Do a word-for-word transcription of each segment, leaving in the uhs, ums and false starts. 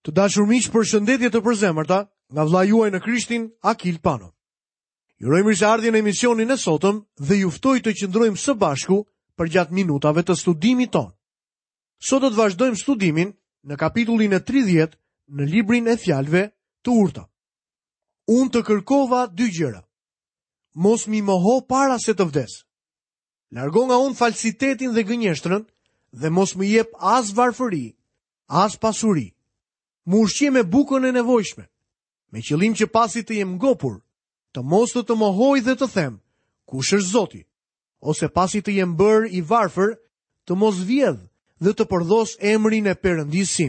Të dashur miq, përshëndetje të përzemërta nga vlla juaj në Krishtin, Akil Pano. Ju uroj mirëseardhje në emisionin e sotëm dhe ju ftoj të qëndrojmë së bashku për gjatë minutave të studimit ton. Sot do të vazhdojmë studimin në kapitullin e tridhjetë në librin e fjalëve të urta. Unë të kërkova dy gjëra. Mos mi moho para se të vdes. Largo nga unë falsitetin dhe gënjeshtrën dhe mos më jep as varfëri, as pasuri. Më ushqie me bukën e nevojshme, me qëllim që pasi të jem ngopur, të mos të të mohoj dhe të them, kush është Zoti, ose pasi të jem bërë i varfër, të mos vjedh dhe të përdhos emrin e Perëndisë.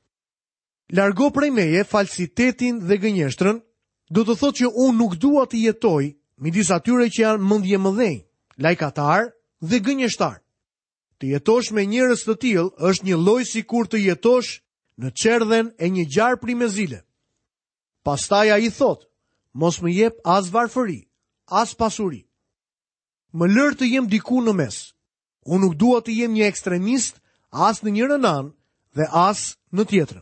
Largo prej meje falsitetin dhe gënjeshtrën, do të thotë që unë nuk dua të jetoj midis atyre që janë mendjemëdhenj, lajkatar dhe gënjeshtar. Të jetosh me njerëz të tillë është një lloj sikur të jetosh në çerdhen e një gjarpri me zile. Pastaj ai thot, mos më jep as varfëri, as pasuri. Më lër të jem diku në mes. Unë nuk dua të jem një ekstremist as në njërën anë dhe as në tjetrën.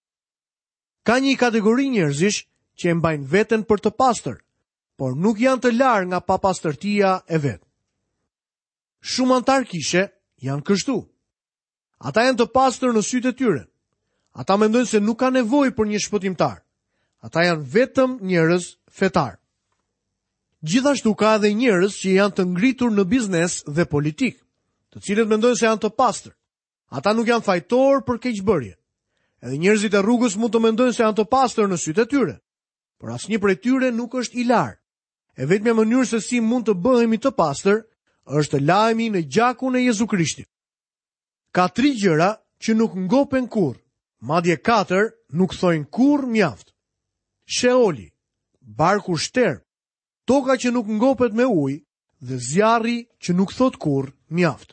Ka një kategori njerëzish që e mbajnë veten për të pastër, por nuk janë të larë nga papastërtia e vet. Shumë antar kishe janë kështu. Ata janë të pastër në sytë e tyre. Ata mendojnë se nuk ka nevojë për një shpëtimtar. Ata janë vetëm njerëz fetar. Gjithashtu ka edhe njerëz që janë të ngritur në biznes dhe politik, të cilët mendojnë se janë të pastër. Ata nuk janë fajtor për keqbërje. Edhe njerëzit e rrugës mund të mendojnë se janë të pastër në sytë e tyre, por asnjë prej tyre nuk është i larë. E vetmja mënyrë se si mund të bëhemi të pastër është të lahemi në gjakun e Jezu Krishtit. Ka tri gjëra që nuk ngopen kurrë. Madje katër nuk thojnë kur mjaft. Sheoli, barku shterp, toka që nuk ngopet me ujë dhe zjarri që nuk thot kur mjaft.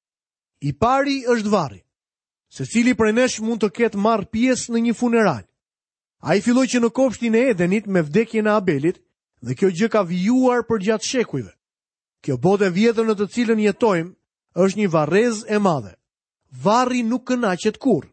I pari është varri. Secili prej nesh mund të ketë marrë pjesë në një funeral. Ai filloi që në kopshtin e Edenit me vdekjen e Abelit dhe kjo gjë ka vijuar për gjatë shekujve. Kjo botë e vjetër në të cilën jetojmë është një varrezë e madhe. Varri nuk kënaqet kurrë.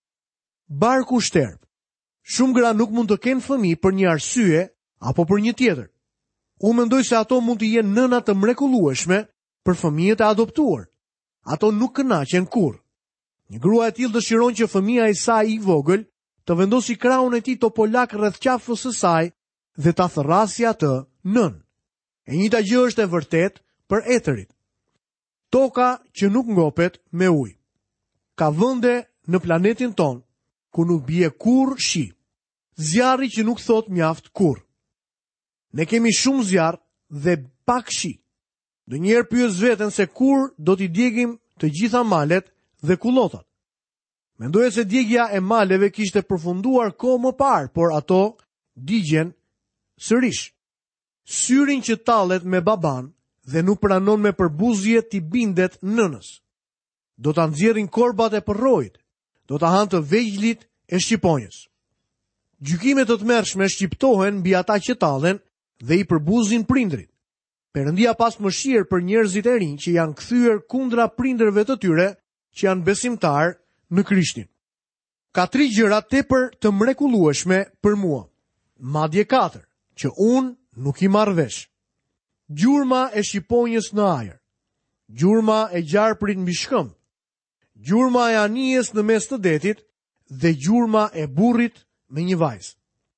Barku shterp. Shumë gra nuk mund të kenë fëmijë për një arsye apo për një tjetër. Unë mendoj se ato mund të jenë nëna të mrekullueshme për fëmijët e adoptuar. Ato nuk kënaqen kurrë. Një grua e tillë dëshiron që fëmia e saj i vogël të vendosi krahun e tij topolak rreth qafës së saj dhe ta therrasë atë nën. E njëjta gjë është e vërtetë për etërit. Toka që nuk ngopet me ujë. Ka vende në planetin ton ku nuk bie kur shi. Zjarri që nuk thot mjaft kur. Ne kemi shumë zjarr dhe pak shi. Do njerë pyes veten se kur do t'i djegim të gjitha malet dhe kullotat. Mendoja se djegja e maleve kishte përfunduar kohë më parë, por ato digjen sërish. Syrin që tallet me baban dhe nuk pranon me përbuzje t'i bindet nënës. Do ta nxjerrin korbat e përrojit. Do ta hanë të vegjlit e shqiponjës. Gjykimet të tmerrshme shqiptohen mbi ata që tallen dhe i përbuzin prindrit. Perëndia pas mëshirë për njerëzit e rinj që janë kthyer kundra prindërve të tyre që janë besimtar në Krishtin. Ka tri gjëra tepër të mrekullueshme për mua. Madje katër, që unë nuk i marr vesh. Gjurma e shqiponjës në ajër. Gjurma e gjarprit mbi shkëmb. Gjurma e anijes në mes të detit dhe gjurma e burrit me një vajzë.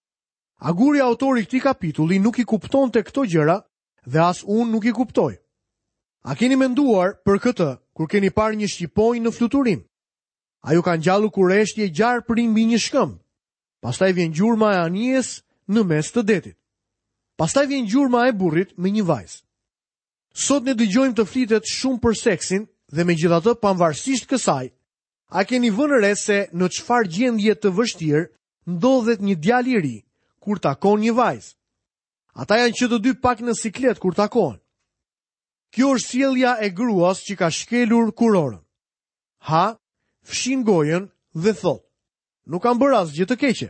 Aguri autori këtij kapitulli nuk i kuptonte këto gjëra dhe as unë nuk i kuptoj. A keni menduar për këtë kur keni parë një shqiponjë në fluturim? Ajo ka ngjallur kurreshtje gjarpri mbi një shkëmb. Pastaj vjen gjurma e anijes në mes të detit. Pastaj vjen gjurma e burrit me një vajzë. Sot ne dëgjojmë të flitet shumë për seksin dhe megjithatë pavarësisht kësaj, a keni vënë re se në çfarë gjendje të vështirë ndodhet një djalë i ri kur takon një vajzë? Ata janë që të dy pak në siklet kur takohen. Kjo është sjellja e gruas që ka shkelur kurorën. Ha, fshin gojën dhe thot, nuk kam bërë asgjë të keqe.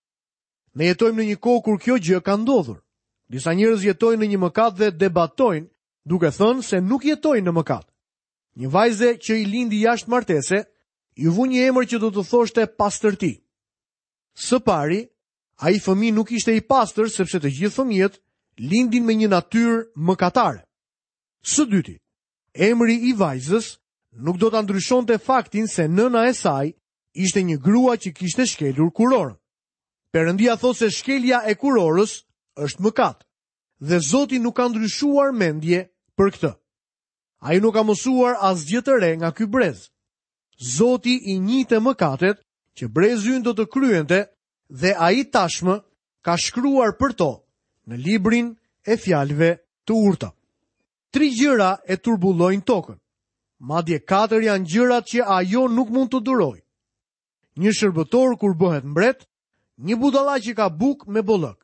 Ne jetojmë në një kohë kur kjo gjë ka ndodhur. Disa njerëz jetojnë në një mëkat dhe debatojnë duke thënë se nuk jetojnë në mëkat. Një vajze që i lindi jashtë martese, ju vu një emër që do të thoshte pastërti. Së pari, ai fëmijë nuk ishte i pastër sepse të gjithë fëmijët lindin me një natyrë mëkatare. Së dyti, emri i vajzës nuk do ta ndryshonte faktin se nëna e saj ishte një grua që kishte shkelur kurorën. Perëndia thot se shkelja e kurorës është mëkat, dhe Zoti nuk ka ndryshuar mendje për këtë. Ai nuk ka mësuar asgjë të re nga ky brez. Zoti i njihte mëkatet që brezi ynë do të kryente dhe ai tashmë ka shkruar për to në librin e fjalëve të urta. Tri gjëra e turbullojnë tokën. Madje katër janë gjërat që ajo nuk mund të durojë. Një shërbëtor kur bëhet mbret, një budalla që ka bukë me bollëk.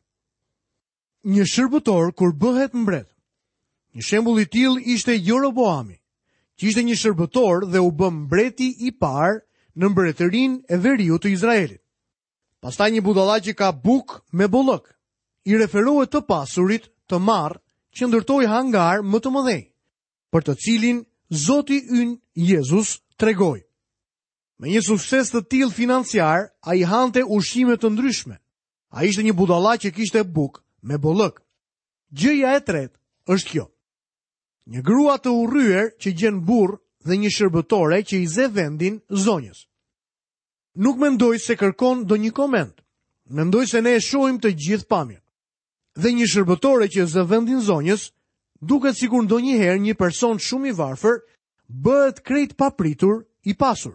Një shërbëtor kur bëhet mbret. Një shembull i tillë ishte Jeroboami, që ishte një shërbëtor dhe u bë mbreti i parë në mbretërinë e veriut të Izraelit. Pastaj një budalla që ka bukë me bollëk. I referohet të pasurit të marr që ndërtoi hangar më të mëdhenj, për të cilin Zoti ynë Jezus tregoi. Me një sukses të tillë financiar, ai hante ushqime të ndryshme. Ai ishte një budalla që kishte bukë me bollëk. Gjëja e tretë është kjo. Një grua të urryer që gjen burr dhe një shërbëtore që i ze vendin zonjës. Nuk mendoj se kërkon ndonjë koment. Mendoj se ne e shohim të gjithë pamjen. Dhe një shërbëtore që zë vendin zonjës, duket sikur ndonjëherë një person shumë i varfër bëhet krejt papritur i pasur.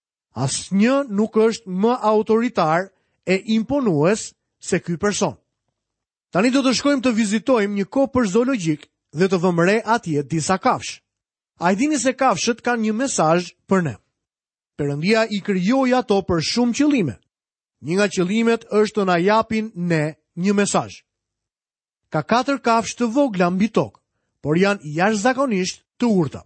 Asnjë nuk është më autoritar e imponues se ky person. Tani do të shkojmë të vizitojmë një kopër zoologjik dhe të vëmë re atje disa kafsh. A i dini se kafshët kanë një mesazh për ne? Perëndia i krijoi ato për shumë qëllime. Një nga qëllimet është të na japin ne një mesazh. Ka katër kafshë të vogla mbi tokë, por janë jashtëzakonisht të urta.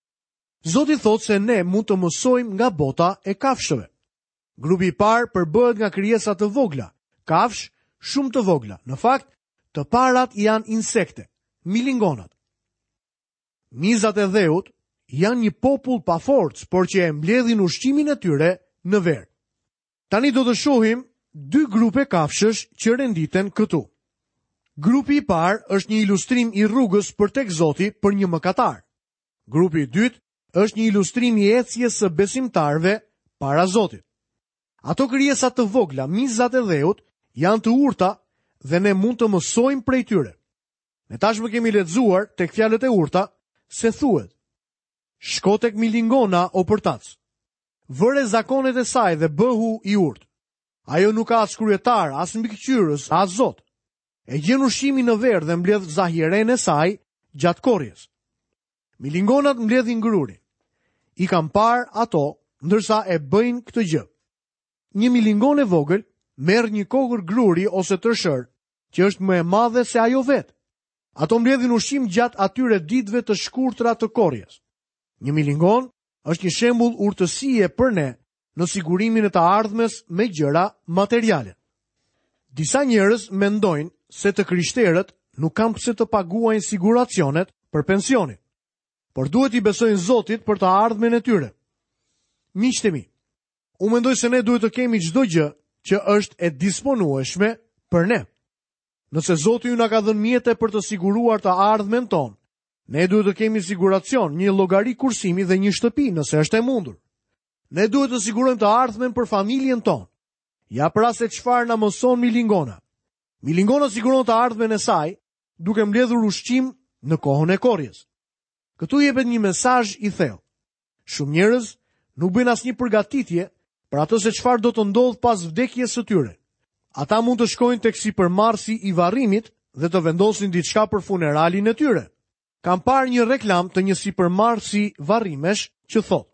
Zoti thot se ne mund të mësojmë nga bota e kafshëve. Grupi i parë përbëhet nga krijesa të vogla, kafshë shumë të vogla. Në fakt, të parat janë insekte, milingonat. Mizat e dheut janë një popull pa forcë, por që e mbledhin ushqimin e tyre në verë. Tani do të shohim dy grupe kafshësh që renditen këtu. Grupi i parë është një ilustrim i rrugës për tek Zoti për një mëkatar. Grupi i dytë është një ilustrim i ecjes së besimtarëve para Zotit. Ato krijesa të vogla, mizat e dheut, janë të urta dhe ne mund të mësojmë prej tyre. Ne tashmë kemi lexuar tek fjalët e urta se thuhet: shko tek milingona o përtac. Vëre zakonet e saj dhe bëhu i urtë. Ajo nuk ka as kryetar, as mbikëqyrës, as Zot. E gjen ushqimin në verë dhe mbledh zahiren e saj gjatë korrjes. Milingonat mbledhin grurin. I kam parë ato ndërsa e bëjnë këtë gjë. Një milingon e vogël merr një kokër gruri ose tërshër, që është më e madhe se ajo vetë. Ato mbledhin ushqim gjatë atyre ditëve të shkurtra të korrjes. Një milingon është një shembull urtësie për ne në sigurimin e të ardhmes me gjëra materiale. Disa njerëz mendojnë se të krishterët nuk kanë pse të paguajnë siguracionet për pensionin, por duhet i besojnë Zotit për të ardhmen e tyre. Miqtë mi, unë mendoj se ne duhet të kemi çdo gjë që është e disponueshme për ne. Nëse Zoti ju na ka dhënë mjete për të siguruar të ardhmen tonë, ne duhet të kemi siguracion, një llogari kursimi dhe një shtëpi nëse është e mundur. Ne duhet të sigurojmë të ardhmen për familjen tonë. Ja pra se çfarë na mëson milingona. Milingona siguron të ardhmen e saj duke mbledhur ushqim në kohën e korrjes. Këtu jepet një mesazh i thellë. Shumë njerëz nuk bëjnë asnjë përgatitje për atë se çfarë do të ndodh pas vdekjes së tyre. Ata mund të shkojnë tek sipërmarrësi i varrimit dhe të vendosin diçka për funeralin e tyre. Kam parë një reklam të një sipërmarrësi varrimesh që thotë: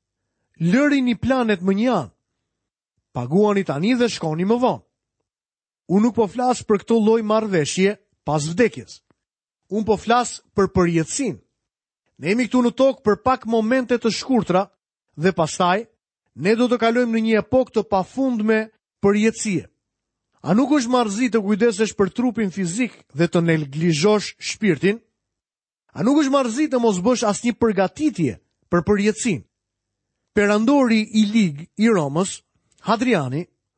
lëri një planet më një anë. Paguani tani dhe shkoni më vonë. Unë nuk po flas për këtë lloj marrëveshje pas vdekjes. Unë po flas për përjetësinë. Ne jemi këtu në tokë për pak momente të shkurtra dhe pastaj ne do të kalojmë në një epokë të pafundme përjetësie. A nuk është marrëzi të kujdesesh për trupin fizik dhe të neglizhosh shpirtin? A nuk është marrëzi të mos bësh asnjë përgatitje për përjetësinë? Perandori i lig i Romës, Hadriani,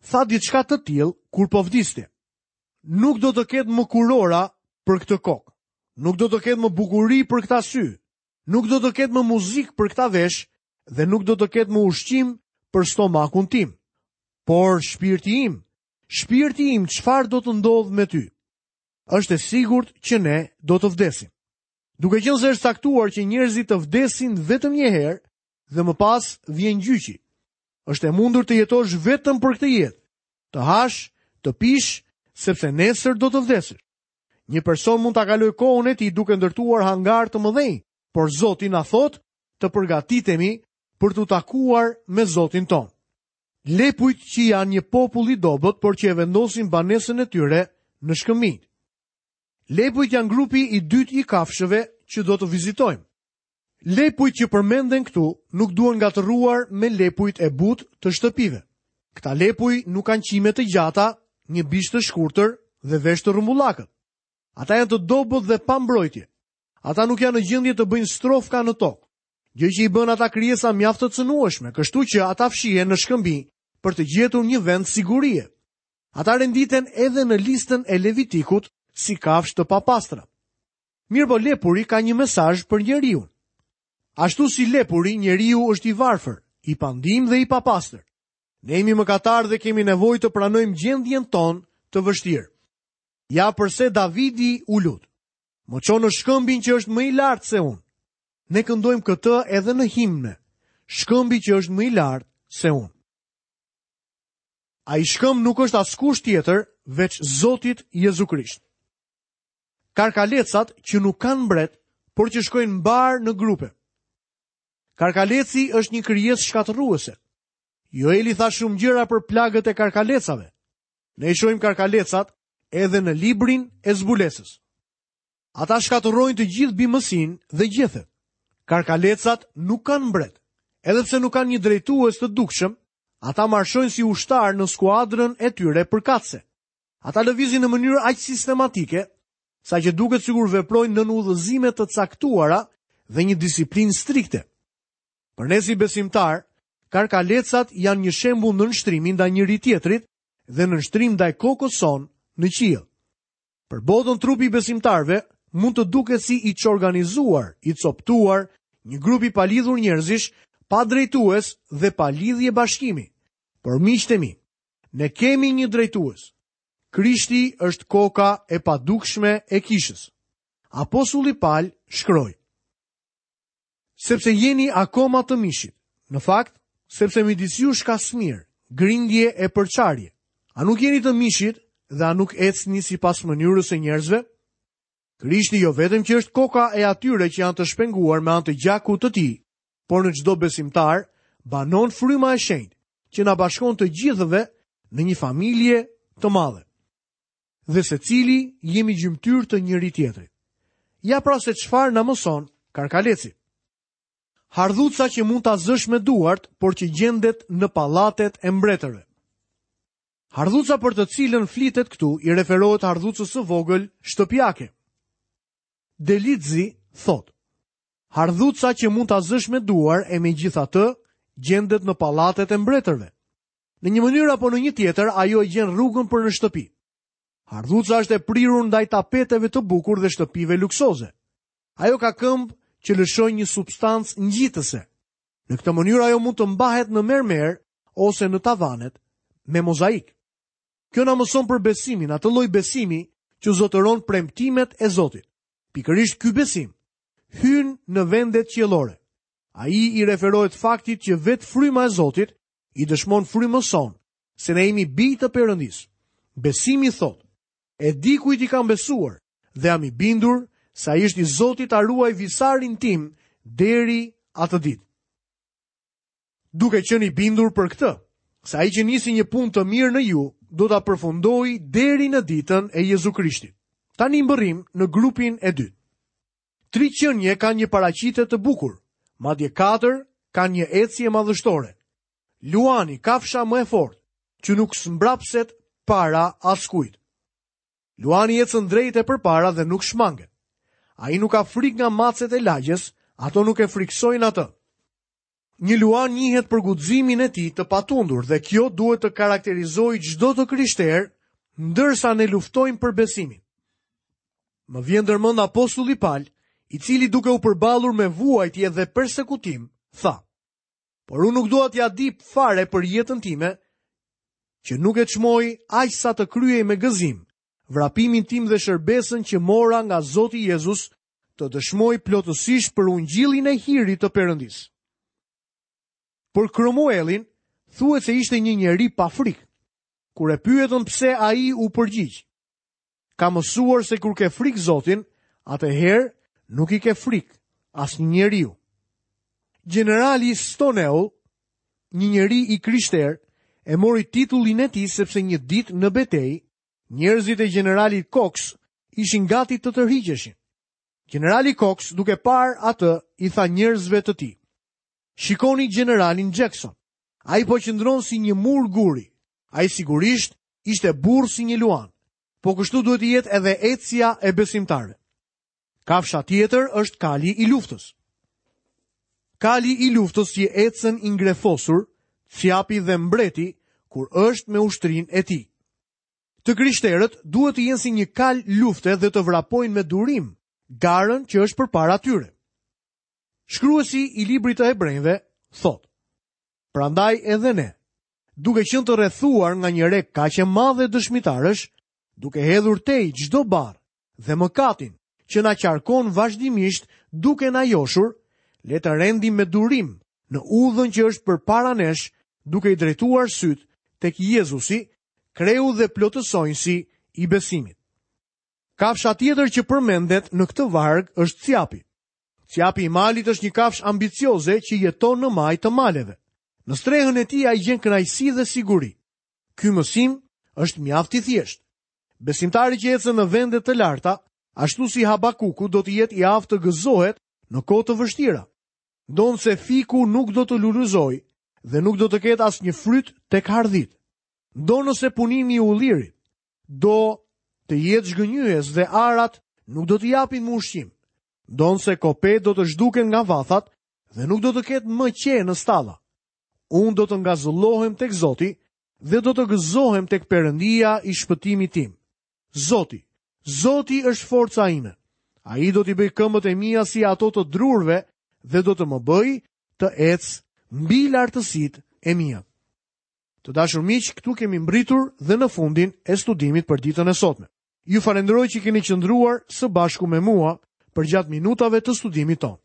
tha diçka të tillë kur po vdiste. Nuk do të ketë më kurora për këtë kokë. Nuk do të ketë më bukuri për këta sy. Nuk do të ketë më muzikë për këta vesh dhe nuk do të ketë më ushqim për stomakun tim. Por shpirti im, shpirti im, çfarë do të ndodhë me ty? Është e sigurt që ne do të vdesim. Duke qenë se është caktuar që njerëzit të vdesin vetëm një herë dhe më pas vjen gjyqi. Është e mundur të jetosh vetëm për këtë jetë, të hash, të pish, sepse nesër do të vdesësh. Një person mund ta kalojë kohën e tij duke ndërtuar hangar të mëdhenj, por Zoti na thot të përgatitemi për të takuar me Zotin ton. Lepujt që janë një popull i dobët, por që e vendosin banesën e tyre në shkëmbinj. Lepujt janë grupi i dytë i kafshëve që do të vizitojmë. Lepujt që përmenden këtu nuk duhen ngatëruar me lepujt e butë të shtëpive. Këta lepuj nuk kanë qime të gjata, një bishë të shkurtër dhe vesh të rrumbullakët. Ata janë të dobët dhe pa mbrojtje. Ata nuk janë në gjendje të bëjnë strofka në tokë, gjë që i bën ata krijesa mjaft të cënueshme, kështu që ata fshihen në shkëmbinj për të gjetur një vend sigurie. Ata renditen edhe në listën e Levitikut si kafshë të papastra. Mirëpo lepuri ka një mesazh për njeriu. Ashtu si lepuri, njeriu është i varfër, i pandim dhe i papastër. Ne jemi mëkatar dhe kemi nevojë të pranojmë gjendjen tonë të vështirë. Ja përse Davidi u lut: "Më çon në shkëmbin që është më i lartë se unë." Ne këndojmë këtë edhe në himne: "Shkëmbi që është më i lartë se unë." Ai shkëmb nuk është askush tjetër veç Zotit Jezu Krisht. Karkalecat që nuk kanë mbret, por që shkojnë mbar në grupe. Karkaleci është një krijesë shkatërruese. Joeli tha shumë gjëra për plagët e karkalecave. Ne i shohim karkalecat edhe në librin e zbulesës. Ata shkatërrojnë të gjithë bimësinë dhe gjethet. Karkalecat nuk kanë mbret. Edhe pse nuk kanë një drejtues të dukshëm, ata marshojnë si ushtar në skuadrën e tyre përkatëse. Ata lëvizin në mënyrë aq sistematike, sa që duket sikur veprojnë nën udhëzime të caktuara dhe një disiplinë strikte. Për ne si besimtar, karkalecat janë një shembull në nështrimi ndaj njëri tjetrit dhe në nështrim ndaj kokës sonë në qiell. Për botën trupi i besimtarve mund të duket si i çorganizuar, i coptuar, një grup i palidhur njerëzish, pa drejtues dhe pa lidhje bashkimi. Por miqtë mi, ne kemi një drejtues. Krishti është koka e padukshme e kishës. Apostulli Paul shkroi: "Sepse jeni akoma të mishit, në fakt, sepse midis jush ka smir, grindje e përçarje. A nuk jeni të mishit dhe a nuk ecni sipas mënyrës së njerëzve?" Krishti jo vetëm që është koka e atyre që janë të shpenguar me anë të gjakut të tij, por në çdo besimtar banon fryma e shenjtë që na bashkon të gjithëve në një familje të madhe. Dhe secili jemi gjymtyr të njëri tjetrit. Ja pra se çfarë na mëson karkaleci. Hardhuca që mund ta zësh me duart, por që gjendet në pallatet e mbretërve. Hardhuca për të cilën flitet këtu i referohet hardhucës së vogël shtëpiake. Delitzi thot: "Hardhuca që mund ta zësh me duar e megjithatë gjendet në pallatet e mbretërve." Në një mënyrë apo në një tjetër, ajo e gjen rrugën për në shtëpi. Hardhuca është e prirur ndaj tapeteve të bukur dhe shtëpive luksoze. Ajo ka këmbë që lëshojnë një substancë ngjitëse. Në këtë mënyrë ajo mund të mbahet në mermer ose në tavanet me mozaik. Kjo na mëson për besimin, atë lloj besimi që zotëron premtimet e Zotit. Pikërisht ky besim hyn në vendet qiellore. Ai i referohet faktit që vetë fryma e Zotit i dëshmon frymës sonë se ne jemi bij të Perëndis. Besimi thot: "E di kujt i kam besuar dhe jam i bindur se ai është i Zotit ta ruaj visarin tim deri atë ditë." Duke qenë i bindur për këtë, se ai që nisi një punë të mirë në ju, do ta përfundojë deri në ditën e Jezu Krishtit. Tani mbërrim në grupin e dytë. Tri qenie kanë një paraqitje të bukur, madje katër kanë një ecje madhështore. Luani, kafsha më e fortë, që nuk smbrapset para askujt. Luani ecën drejt e përpara dhe nuk shmanget. Ai nuk ka frikë nga macet e lagjes, ato nuk e friksojnë atë. Një luan njihet për guximin e tij të patundur dhe kjo duhet të karakterizojë çdo të krishterë, ndërsa ne luftojmë për besimin. Më vjen ndërmend apostulli Paul, i cili duke u përballur me vuajtje dhe persekutim, tha: "Por unë nuk dua t'ja di fare për jetën time, që nuk e çmoj aq sa të kryej me gëzim vrapimin tim dhe shërbesën që mora nga Zoti Jezus, të dëshmoj plotësisht për ungjillin e hirit të Perëndisë." Për Kromuelin, thuhet se ishte një njeri pa frikë. Kur e pyetën pse ai u përgjigj: "Ka mësuar se kur ke frikë Zotin, atëherë nuk i ke frikë asnjë njeriu." Generali Stonewall, një njeri i krishterë, e mori titullin e tij sepse një ditë në betejë, njerëzit e generalit Cox ishin gati të tërhiqeshin. Generali Cox, duke parë atë, i tha njerëzve të tij: "Shikoni generalin Jackson. Ai po qëndron si një mur guri. Ai sigurisht ishte burr si një luan, po kështu duhet të jetë edhe ecja e besimtarëve." Kafsha tjetër është kali i luftës. Kali i luftës që ecën i ngrefosur, fjapi dhe mbreti kur është me ushtrinë e tij. Të krishterët duhet të jenë si një kal lufte dhe të vrapojnë me durim garën që është përpara tyre. Shkruesi i librit të Hebrejve thot: "Prandaj edhe ne, duke qenë të rrethuar nga një rek kaq e madhe dëshmitarësh, duke hedhur tej çdo barr dhe mëkatin që na qarkon vazhdimisht duke na joshur, le të rendim me durim në udhën që është përpara nesh, duke i drejtuar syt tek Jezusi, kreu dhe plotësonjësi i besimit." Kafsha tjetër që përmendet në këtë varg është cjapi. Cjapi i malit është një kafshë ambicioze që jeton në maj të maleve. Në strehën e tij ai gjen kënaqësi dhe siguri. Ky mësim është mjaft i thjeshtë. Besimtari që ecën në vende të larta, ashtu si Habakuku, do të jetë i aftë të gëzohet në kohë të vështira. Donë se fiku nuk do të luluzoj dhe nuk do të ketë asnjë fryt tek hardhit. Do nëse punimi i ullirit do të jetë zhgënjyes dhe arat nuk do të japin më ushqim. Donë se kopet do të zhduken nga vathat dhe nuk do të ketë më qe në stalla. Unë do të ngazullohem tek Zoti dhe do të gëzohem tek Perëndia i shpëtimit tim. Zoti, Zoti është forca ime. Ai do t'i bëj këmbët e mia si ato të drurve dhe do të më bëj të ec mbi lartësitë e mia. Të dashur miq, këtu kemi mbritur dhe në fundin e studimit për ditën e sotme. Ju falenderoj që keni qëndruar së bashku me mua për gjatë minutave të studimit tonë.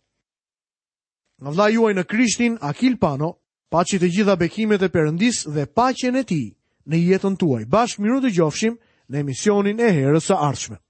Nga vlla juaj në Krishtin, Akil Pano, paçi të gjitha bekimet e Perëndisë dhe paqen e tij në jetën tuaj. Bashkë miru të gjofshim në emisionin e herës së ardhshme.